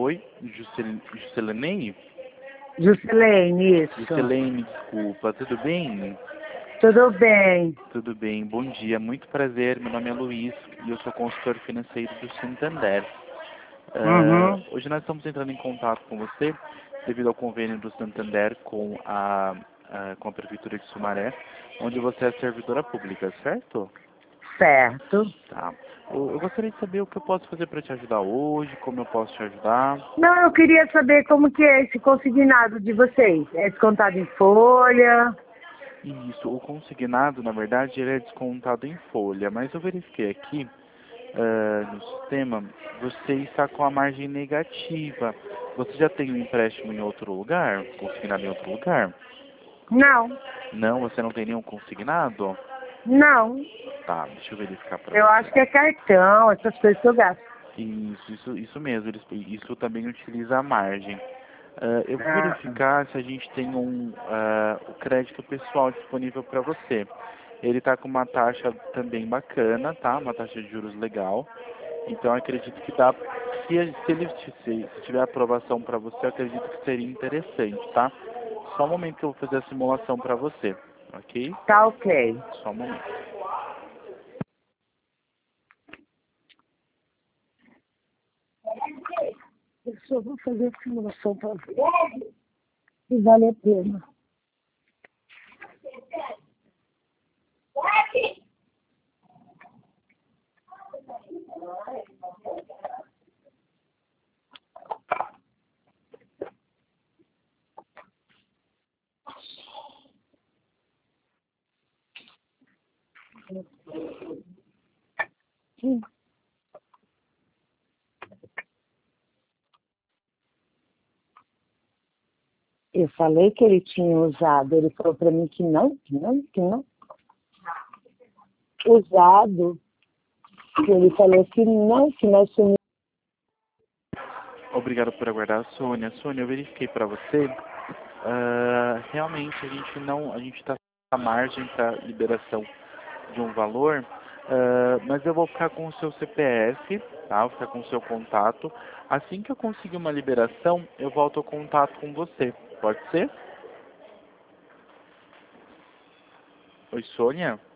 Oi, Juscelene? Juscelene, isso. Juscelene, desculpa, tudo bem? Tudo bem. Tudo bem, bom dia, muito prazer, meu nome é Luiz e eu sou consultor financeiro do Santander. Hoje nós estamos entrando em contato com você devido ao convênio do Santander com a Prefeitura de Sumaré, onde você é servidora pública, certo? Certo. Tá. Eu gostaria de saber o que eu posso fazer para te ajudar hoje, como eu posso te ajudar. Não, eu queria saber como que é esse consignado de vocês. É descontado em folha? Isso, o consignado, na verdade, ele é descontado em folha, mas eu verifiquei aqui no sistema, você está com a margem negativa. Você já tem um empréstimo em outro lugar? Consignado em outro lugar? Não. Não, você não tem nenhum consignado? Não. Tá, deixa eu verificar para Eu você. acho que é cartão, essas coisas que eu gasto. Isso mesmo, isso também utiliza a margem. Eu vou Ah, verificar se a gente tem o crédito pessoal disponível para você. Ele está com uma taxa também bacana, tá? Uma taxa de juros legal. Então eu acredito que dá. Se tiver aprovação para você, eu acredito que seria interessante, tá? Só um momento que eu vou fazer a simulação para você, ok? tá ok. Só um momento. Eu só vou fazer a simulação para ver se vale a pena. Sim. Eu falei que ele tinha usado. Ele falou para mim que não. Usado. Ele falou que não, que nós somos. Obrigado por aguardar, Sônia. Sônia, eu verifiquei para você. Realmente a gente está à margem para liberação de um valor, mas eu vou ficar com o seu CPF, tá? Vou ficar com o seu contato. Assim que eu conseguir uma liberação, eu volto ao contato com você. Pode ser? Oi, Sônia?